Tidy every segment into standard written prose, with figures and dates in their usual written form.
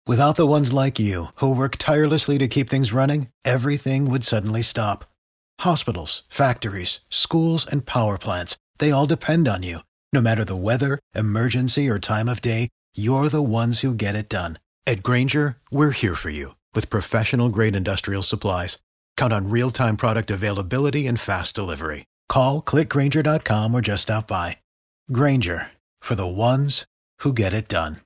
Without the ones like you, who work tirelessly to keep things running, everything would suddenly stop. Hospitals, factories, schools, and power plants, they all depend on you. No matter the weather, emergency, or time of day, you're the ones who get it done. At Grainger, we're here for you with professional-grade industrial supplies. Count on real-time product availability and fast delivery. Call, clickgrainger.com, or just stop by. Grainger, for the ones who get it done.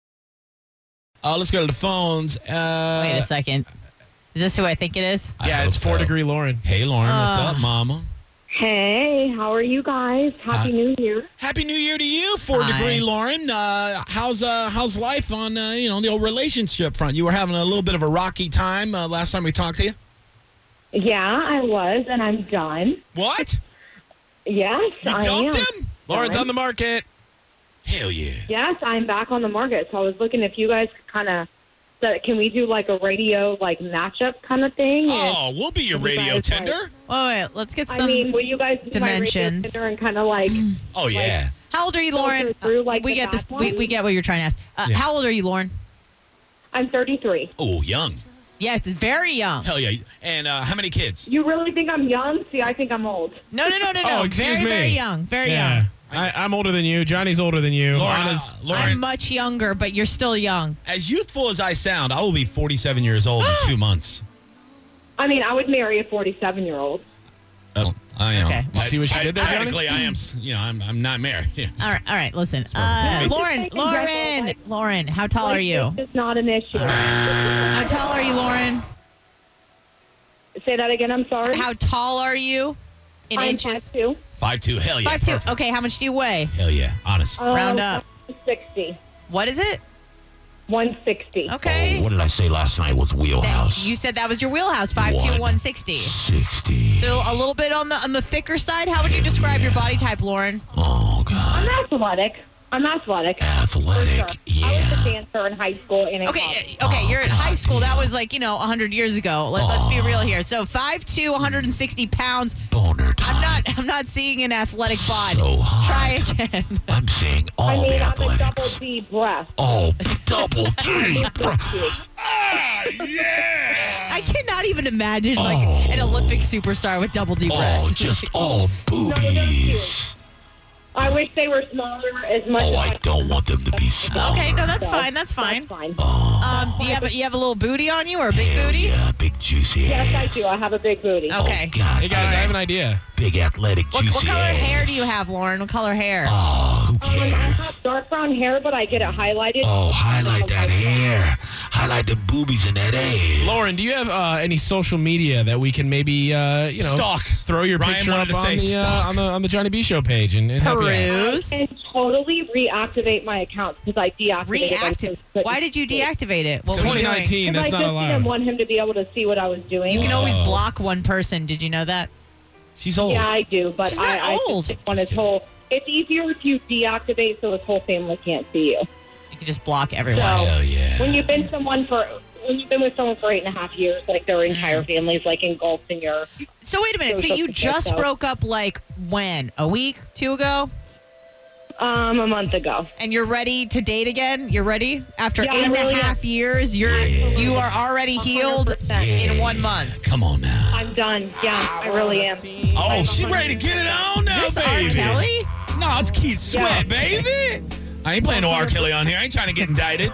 Let's go to the phones. Wait a second. Is this who I think it is? Yeah, it's 4 Degree Lauren. Hey, Lauren, what's up, mama? Hey, how are you guys? Happy New Year. Happy New Year to you, 4 Degree Lauren. How's life on the old relationship front? You were having a little bit of a rocky time last time we talked to you. Yeah, I was, and I'm done. What? Yes, You I dumped am. him? Lauren's on the market. Hell yeah. Yes, I'm back on the market. So I was looking if you guys could kind of, can we do like a radio matchup kind of thing? Oh, we'll be your radio tender. Wait, let's get some will you guys do dimensions. my radio tender and kind of Oh yeah. How old are you, Lauren? Through, we get this. We get what you're trying to ask. Yeah. How old are you, Lauren? I'm 33. Oh, young. Yes, very young. Hell yeah. And how many kids? You really think I'm young? See, I think I'm old. No. Oh, excuse very, me. very young. Very Yeah. young. I'm older than you. Johnny's older than you. Lauren, I'm much younger, but you're still young. as youthful as I sound, I will be 47 years old in 2 months. I mean, I would marry a 47-year-old. Oh, I am. Okay. You see what she did there, Johnny? Technically, I am. I'm not married. Yeah. All right. Listen, Lauren. Lauren, how tall are you? It's not an issue. How tall are you, Lauren? Say that again. I'm sorry. How tall are you in I'm inches? 5'2". 5'2". Hell yeah. 5'2". Perfect. Okay, how much do you weigh? Hell yeah. Honest. Round up. 60. What is it? 160. Okay. What did I say last night was wheelhouse? You said that was your wheelhouse, 5'2", 160. 60. So a little bit on the thicker side. How would you describe your body type, Lauren? Oh, God. I'm athletic. Athletic, For sure. yeah. I was a dancer in high school and in Okay, college. you're in high school. That was 100 years ago. Let's be real here. So 5'2", 160 pounds. Boner time. I'm not seeing an athletic bod. So hot. Try again. I'm saying all I the mean, I'm a athletic. double D breast. Oh, double D. I cannot even imagine an Olympic superstar with double D breasts. Oh, just all No, they're boobies. cute. I wish they were smaller as much Oh, as I don't want them to be small. Okay, no, that's fine. That's fine. That's fine. Do you have a little booty on you or a big Hell booty? yeah, big juicy Yes, I ass. do. I have a big booty. Okay. Oh, God. Hey, guys, I have an idea. Big athletic What juicy color ass. hair do you have, Lauren? What color hair? Oh, who I cares? have dark brown hair, but I get it highlighted. Oh, highlight that hair. Highlight the boobies in that ass. Lauren, do you have any social media that we can maybe Stalk. throw your Ryan picture wanted up to on say the stalk. on the Johnny B Show page and help you out? Peruse. And totally reactivate my account because I deactivated it. Reactive. Why did you deactivate it? What It's were you doing? 2019. Because That's I not just allowed. didn't want him to be able to see what I was doing. You can always block one person. Did you know that? She's old. Yeah, I do, but She's not I old. just want his whole. It's easier if you deactivate so his whole family can't see you. You can just block everyone. So Hell yeah. when you've been with someone for 8.5 years, their entire family's engulfed in your. So wait a minute. So Social you support, just though. broke up when? A week? 2 ago? A month ago. And you're ready to date again? You're ready? After Yeah, I 8.5 really am. years, you are already healed 100%. in 1 month. Come on now. I'm done. Yeah, I really am. Oh, she ready to get it on now, Is this baby. R. Kelly? No, it's Keith Sweat, baby. I ain't playing no R. Kelly on here. I ain't trying to get indicted.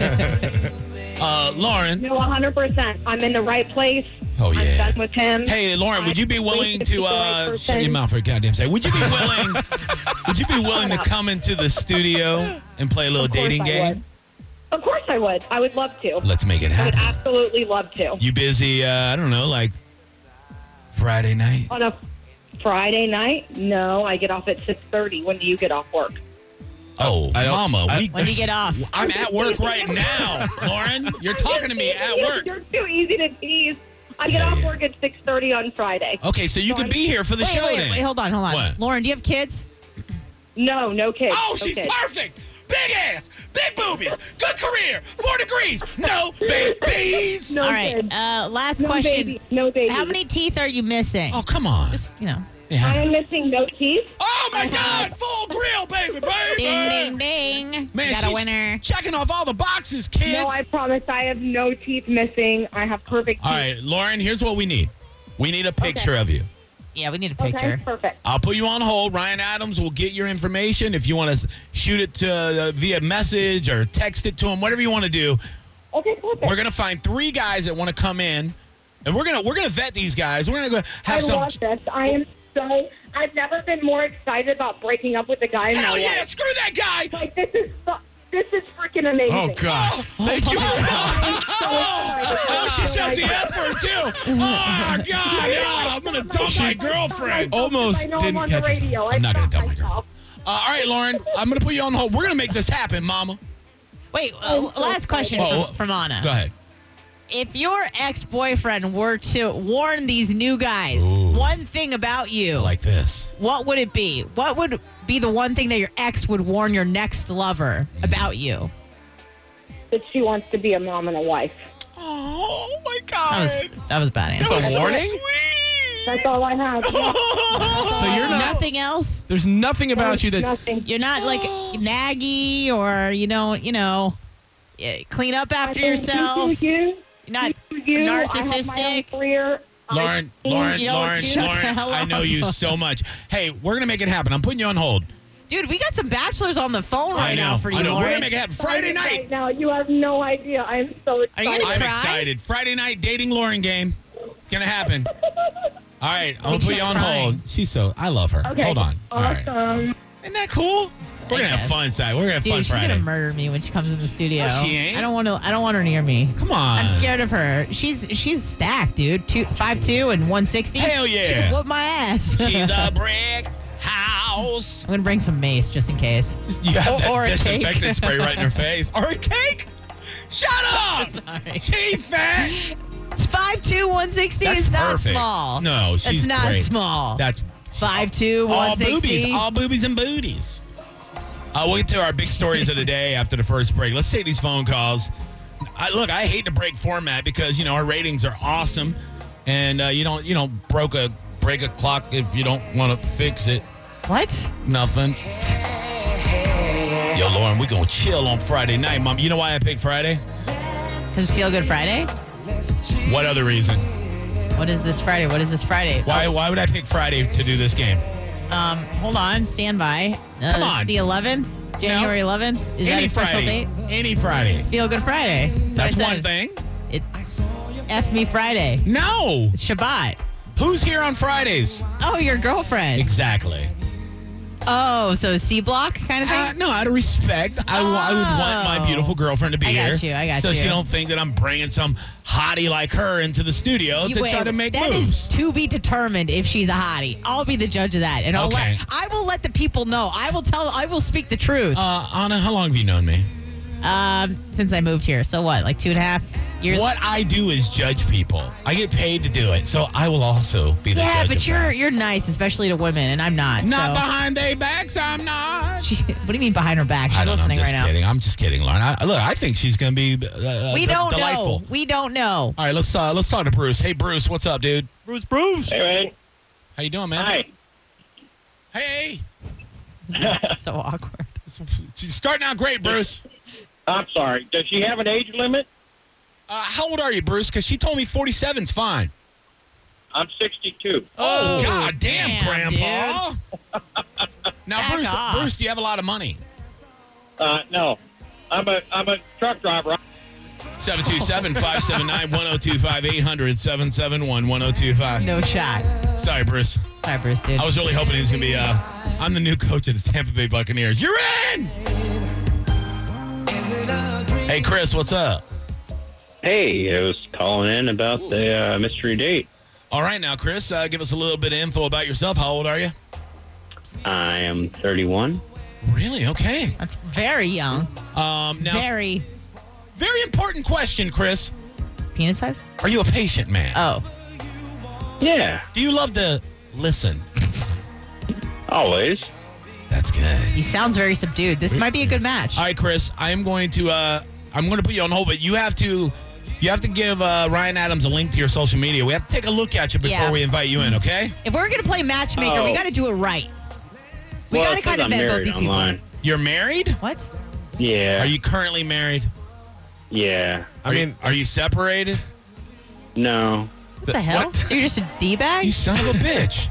Lauren. No, 100%. I'm in the right place. Oh, yeah. I'm done with him. Hey, Lauren, would you be willing He's the right to person. shut your mouth for a goddamn second? Would you be willing? Would you be willing to come into the studio and play a little Of course dating I game? would. Of course I would. I would love to. Let's make it I would happen. absolutely love to. You busy? I don't know, like Friday night. On a Friday night? No, I get off at 6:30. When do you get off work? Oh, Mama, When do you get off? I'm at work right now, Lauren. You're talking to me at work. You're too easy to tease. I get Yeah, off yeah. work at 6:30 on Friday. Okay, so you could be here for the show then. Wait, hold on. What? Lauren, do you have kids? No kids. Oh, No she's kids. perfect. Big ass, big boobies, good career, 4 degrees, no babies. No All right. kids. Last No question. baby. No baby. How many teeth are you missing? Oh, come on. Just, I am missing no teeth. Oh, Oh, my God. Full grill, baby. Ding, ding, ding. Man, We got a she's winner. checking off all the boxes, kids. No, I promise I have no teeth missing. I have perfect teeth. All right, Lauren, here's what we need. We need a picture of you. Yeah, we need a Okay, picture. perfect. I'll put you on hold. Ryan Adams will get your information. If you want to shoot it to via message or text it to him, whatever you want to do. Okay, perfect. We're gonna find 3 guys that want to come in, and we're gonna vet these guys. We're gonna go have I some. love this. I've never been more excited about breaking up with a guy in my Hell yeah! life. Screw that guy! Like, this is freaking amazing. Oh, God. Thank you. Oh, she says the F word too. Oh God! Yeah, I'm gonna dump my girlfriend. Almost I know didn't I'm on catch the it. radio. I'm not gonna stopped dump my girl. myself. All right, Lauren, I'm gonna put you on hold. We're gonna make this happen, Mama. Wait, last question from Anna. Go ahead. If your ex-boyfriend were to warn these new guys Ooh. one thing about you, Like this. what would it be? What would be the one thing that your ex would warn your next lover about you? That she wants to be a mom and a wife. Oh my God! That was bad answer. It's a warning? Sweet. That's all I have. So you're not. Nothing else? There's nothing about you that. Nothing. You're not like naggy or clean up after yourself. You're not I have my own narcissistic. career. Lauren, You don't Lauren, shut the hell I know up. you so much. Hey, we're gonna make it happen. I'm putting you on hold. Dude, we got some bachelors on the phone right now for you, I know. We're Lauren. gonna make it happen Friday night. Right now, you have no idea. I'm so Are you excited. gonna I'm cry? excited. Friday night dating Lauren game. It's gonna happen. All right, I'm gonna think put she's you on crying. hold. I love her. Okay. Hold on. All right. Awesome. Isn't that cool? We're gonna have guess. fun, Side. We're gonna have Dude, fun she's Friday. gonna murder me when she comes in the studio. No, she ain't. I don't want her near me. Come on. I'm scared of her. She's stacked, dude. 5'2" and 160. Hell yeah. She can whoop my ass. She's a brick house. I'm gonna bring some mace just in case. You have Or a that cake. disinfectant spray right in her face. Or a cake? Shut up! Sorry. She fat. 5'2", 160 That's is not perfect. small. No, she's That's not great. small. That's 5'2", all 160. boobies. All boobies and booties. We'll get to our big stories of the day after the first break. Let's take these phone calls. I hate to break format because, our ratings are awesome. And you don't break a clock if you don't want to fix it. What? Nothing. Yo, Lauren, we're going to chill on Friday night, Mom. You know why I picked Friday? Does it feel good Friday? What other reason? What is this Friday? Why would I pick Friday to do this game? Hold on. Stand by. Come on. The 11th? January 11th? Is that a special Friday. date? Any Friday. Feel good Friday. That's what I one said. thing. It F me Friday. No. It's Shabbat. Who's here on Fridays? Oh, your girlfriend. Exactly. Oh, so C block kind of thing? No, out of respect, I would want my beautiful girlfriend to be I here. got you, I got so you. she don't think that I'm bringing some hottie like her into the studio to Wait, try to make that moves. is to be determined if she's a hottie. I'll be the judge of that. And Okay. I will let the people know. I will speak the truth. Anna, how long have you known me? Since I moved here. So what, like 2.5 years? What I do is judge people. I get paid to do it, so I will also be the Yeah, judge. but of that. you're nice, especially to women, and I'm not. Not so. behind their backs. I'm not. What do you mean behind her back? She's I don't listening know. I'm right just now. kidding. I'm just kidding, Lauren. I think she's going to be We don't delightful. know. We don't know. All right, let's talk to Bruce. Hey, Bruce, what's up, dude? Bruce. Hey, man. How you doing, man? Hi. Hey. So awkward. She's starting out great, Bruce. I'm sorry. Does she have an age limit? How old are you, Bruce? Because she told me 47's fine. I'm 62. Oh, God damn, damn, Grandpa. Now, Back off. Bruce, do you have a lot of money? No. I'm a truck driver. 727-579-1025, 800-771-1025. No shot. Sorry, Bruce. Sorry, Bruce, dude. I was really hoping he was going to be, I'm the new coach of the Tampa Bay Buccaneers. You're in! Hey, Chris, what's up? Hey, I was calling in about the mystery date. All right, now, Chris, give us a little bit of info about yourself. How old are you? I am 31. Really? Okay. That's very young. Now, Very very important question, Chris. penis size? Are you a patient man? Oh. Yeah, Do you love to listen? always. That's good. He sounds very subdued. This might be a good match. All right, Chris, I'm going to put you on hold, but you have to give Ryan Adams a link to your social media. We have to take a look at you before Yeah. we invite you in, okay? If we're going to play matchmaker, we Oh. got to do it right. We Well, got to it kind says of I'm vet both married these people. online. You're married? What? Yeah. Are you currently married? Yeah. Are you separated? No. What the hell? What? So you're just a D-bag? You son of a bitch.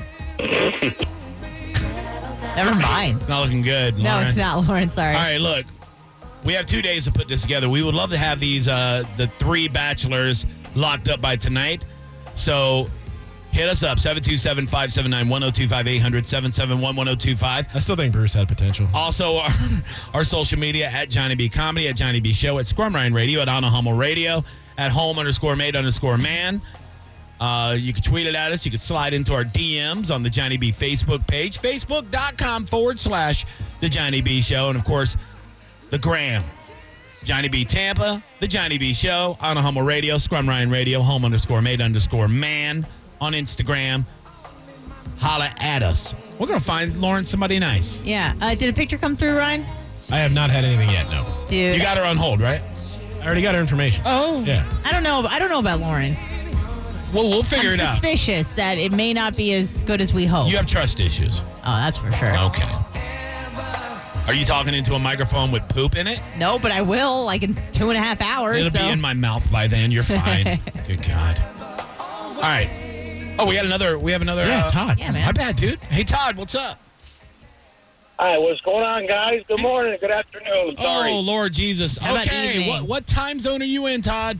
Never mind. It's not looking good, No, Lauren. it's not, Lauren. Sorry. All right, look. We have 2 days to put this together. We would love to have these the 3 bachelors locked up by tonight. So hit us up, 727-579-1025, 800-771-1025. I still think Bruce had potential. Also, our social media at Johnny B Comedy, at Johnny B Show, at Squirm Ryan Radio, at Anna Hummel Radio, at home_made_man. You can tweet it at us. You can slide into our DMs on the Johnny B Facebook page, facebook.com/The Johnny B Show. And, of course, the gram. Johnny B Tampa, The Johnny B Show, Anna Hummel Radio, Scrum Ryan Radio, home_made_man on Instagram. Holla at us. We're going to find Lauren somebody nice. Yeah. Did a picture come through, Ryan? I have not had anything yet, no. Dude. You got her on hold, right? I already got her information. Oh. Yeah. I don't know about Lauren. Well, we'll figure I'm it out. suspicious that it may not be as good as we hope. You have trust issues. Oh, that's for sure. Okay. Are you talking into a microphone with poop in it? No, but I will, like, in 2.5 hours. It'll so. be in my mouth by then. You're fine. Good God. All right. Oh, we have another. Yeah, Todd. Yeah, man. My bad, dude. Hey, Todd, what's up? Hi, what's going on, guys? Good morning. Good afternoon. Sorry. Oh, Lord Jesus. How about Okay. evening? What time zone are you in, Todd?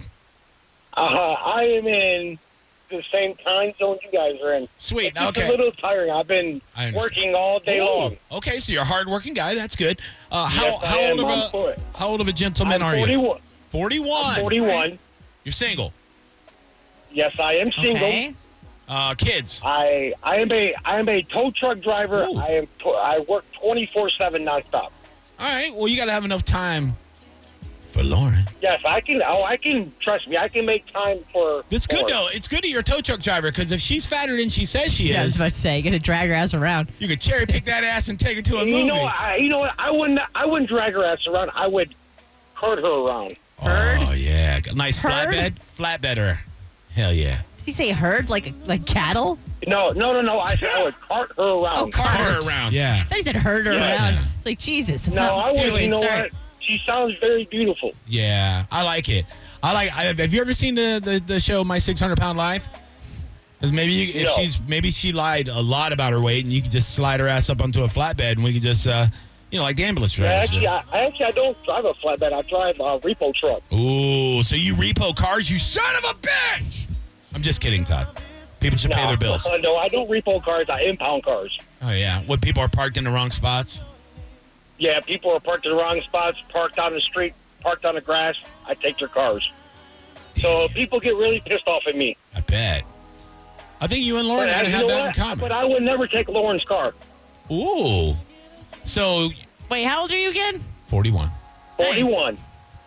I am in the same time zone you guys are in. Sweet. It's just Okay. a little tiring. I've been I understand. working all day long. Okay, so you're a hardworking guy. That's good. Yes, I am. I'm how old of a gentleman I'm are 41. you? 41. I'm 41. You're single. Yes, I am single. Okay. Kids. I am a tow truck driver. Ooh. I work 24/7 nonstop. All right. Well, you got to have enough time for Lauren. Yes, I can. Trust me, I can make time for. It's good, for- though. It's good that you're a tow truck driver because if she's fatter than she says she Yeah, I was is, about to say, you got to drag her ass around. you could cherry pick that ass and take her to a movie. You know what? I wouldn't drag her ass around. I would herd her around. Herd? Oh, yeah. Nice Herd? flatbedder. Hell yeah. Did you say herd like cattle? No. I said I would cart her around. Oh, cart. Cart her around. Yeah. I thought you said herd her Yeah. around. It's like, Jesus. That's No, not I a good would. way You to know start. what? She sounds very beautiful. Yeah, I like it. Have you ever seen the show My 600-Pound Life? 'Cause maybe she lied a lot about her weight, and you could just slide her ass up onto a flatbed, and we could just like the ambulance Yeah, drivers. I don't drive a flatbed. I drive a repo truck. Ooh, so you repo cars, you son of a bitch! I'm just kidding, Todd. People should pay their bills. No, I don't repo cars. I impound cars. Oh yeah, when people are parked in the wrong spots. Yeah, people are parked in the wrong spots, parked on the street, parked on the grass. I take their cars. So people get really pissed off at me. I bet. I think you and Lauren are going to have that in common. But I would never take Lauren's car. Ooh. So, Wait, how old are you again? 41. 41.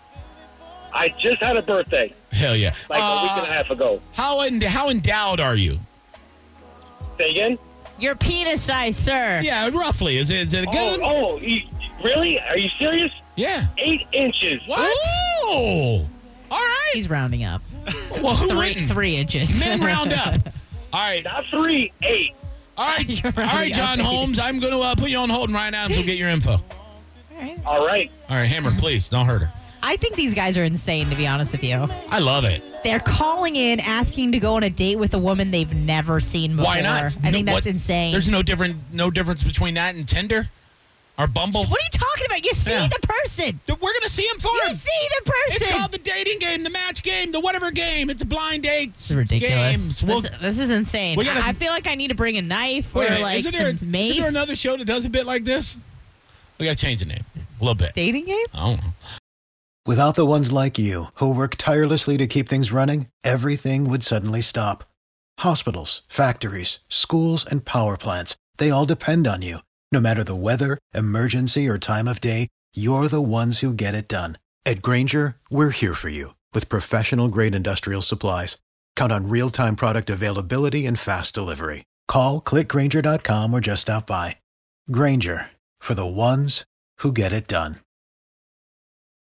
I just had a birthday, Hell yeah. like a week and a half ago. How endowed are you? Say again? Your penis size, sir. Yeah, roughly. Is it good? Really? Are you serious? Yeah. 8 inches. What? Ooh. All right. He's rounding up. Well, who wouldn't? 3 inches. Men round up. All right. Not 3, 8. All right. You're All right, rounding John up, Holmes. I'm going to put you on hold right now until we get your info. All right. All right. All right, Hammer, please don't hurt her. I think these guys are insane, to be honest with you. I love it. They're calling in, asking to go on a date with a woman they've never seen before. Why not? I think that's insane. There's no difference between that and Tinder or Bumble. What are you talking about? You see Yeah. the person. We're going to see him for You him. see the person. It's called the dating game, the match game, the whatever game. It's a blind date. It's ridiculous. Games. Well, This is insane. we gotta- I feel like I need to bring a knife wait a or minute, like isn't some mace. there another show that does a bit like this? We got to change the name a little bit. Dating game? I don't know. Without the ones like you, who work tirelessly to keep things running, everything would suddenly stop. Hospitals, factories, schools, and power plants, they all depend on you. No matter the weather, emergency, or time of day, you're the ones who get it done. At Grainger, we're here for you with professional-grade industrial supplies. Count on real-time product availability and fast delivery. Call, click Grainger.com, or just stop by. Grainger, for the ones who get it done.